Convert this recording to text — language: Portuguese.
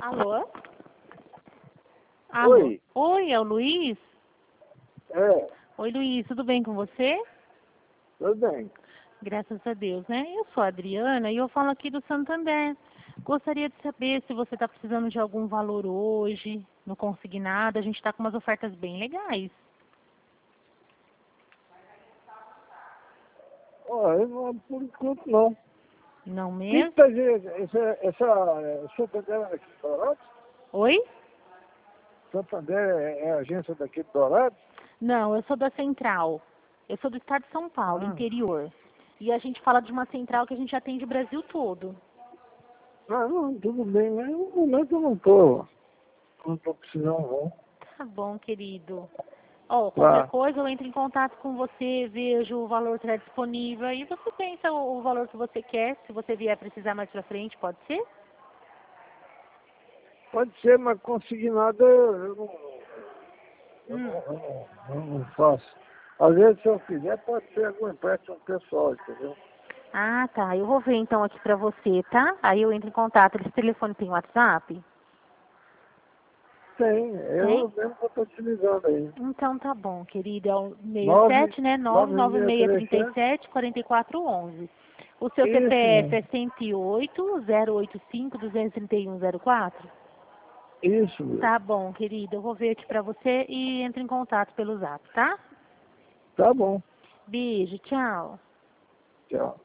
Alô? Alô? Oi. Oi, é o Luiz? É, Oi, Luiz, tudo bem com você? tudo bem. Graças a Deus, né? Eu sou a Adriana e eu falo aqui do Santander. Gostaria de saber se você está precisando de algum valor hoje, no consignado. A gente está com umas ofertas bem legais. Olha, por enquanto não. Não Quem mesmo? tá dizendo? Essa Santander é daqui de Dourados? Oi? Santander é a agência daqui de Dourados? Não, eu sou da Central. Eu sou do estado de São Paulo, Ah, interior. E a gente fala de uma central que a gente atende o Brasil todo. não, tudo bem, mas no momento eu não tô precisando não. Tá bom, querido. Ó, qualquer Tá, coisa eu entro em contato com você, vejo o valor que está disponível e você pensa o valor que você quer, se você vier precisar mais pra frente, pode ser? pode ser, mas consignado eu não, eu Hum. não, eu não, eu não faço. Às vezes se eu fizer pode ser algum empréstimo pessoal, entendeu? Ah, tá. Eu vou ver então aqui pra você, tá? Aí eu entro em contato. Esse telefone tem WhatsApp? Tem, Tem? eu mesmo que eu estou utilizando aí. Então tá bom, querido. É o 9, 67, né? 9637. 99637-4411. O seu Isso CPF é mesmo. 108-085-231-04? Isso mesmo. Tá bom, querido. Eu vou ver aqui pra você e entro em contato pelo Zap, tá? Tá bom. Beijo, tchau. Tchau.